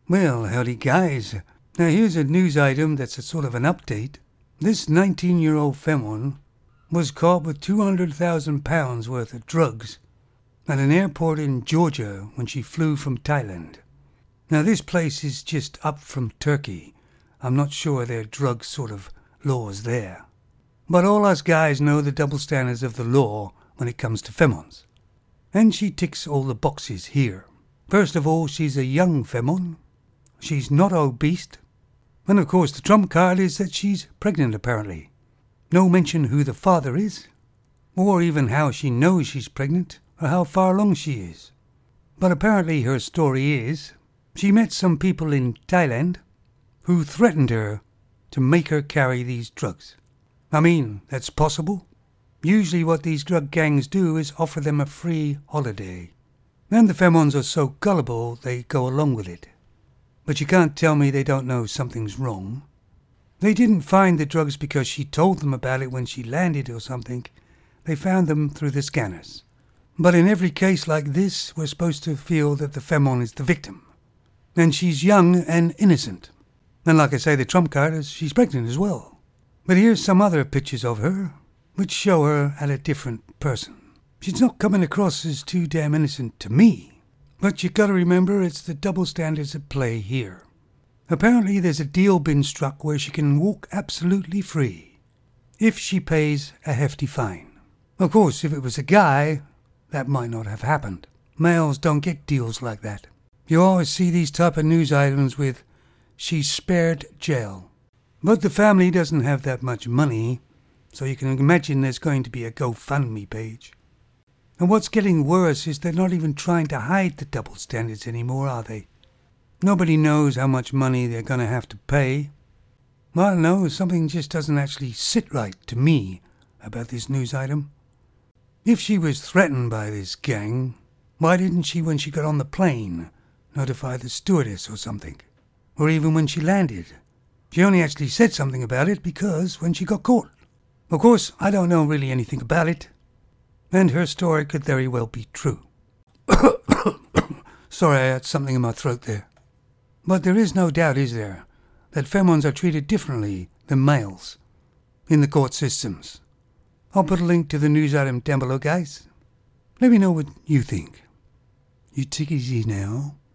Well, howdy guys. Now here's a news item that's a sort of an update. This 19-year-old femon was caught with £200,000 worth of drugs at an airport in Georgia when she flew from Thailand. Now this place is just up from Turkey. I'm not sure there are drug sort of laws there. But all us guys know the double standards of the law when it comes to femons. And she ticks all the boxes here. First of all, she's a young femon. She's not obese. And of course the trump card is that she's pregnant apparently. No mention who the father is, or even how she knows she's pregnant, or how far along she is. But apparently her story is, she met some people in Thailand who threatened her to make her carry these drugs. I mean, that's possible. Usually what these drug gangs do is offer them a free holiday. And the femons are so gullible they go along with it. But you can't tell me they don't know something's wrong. They didn't find the drugs because she told them about it when she landed or something. They found them through the scanners. But in every case like this, we're supposed to feel that the femon is the victim. And she's young and innocent. And like I say, the trump card is she's pregnant as well. But here's some other pictures of her, which show her as a different person. She's not coming across as too damn innocent to me. But you gotta remember it's the double standards at play here. Apparently there's a deal been struck where she can walk absolutely free, if she pays a hefty fine. Of course, if it was a guy, that might not have happened. Males don't get deals like that. You always see these type of news items with, she's spared jail. But the family doesn't have that much money, so you can imagine there's going to be a GoFundMe page. And what's getting worse is they're not even trying to hide the double standards anymore, are they? Nobody knows how much money they're going to have to pay. I don't know, something just doesn't actually sit right to me about this news item. If she was threatened by this gang, why didn't she, when she got on the plane, notify the stewardess or something? Or even when she landed? She only actually said something about it because when she got caught. Of course, I don't know really anything about it. And her story could very well be true. Sorry, I had something in my throat there. But there is no doubt, is there, that femons are treated differently than males in the court systems. I'll put a link to the news item down below, guys. Let me know what you think. You take it easy now.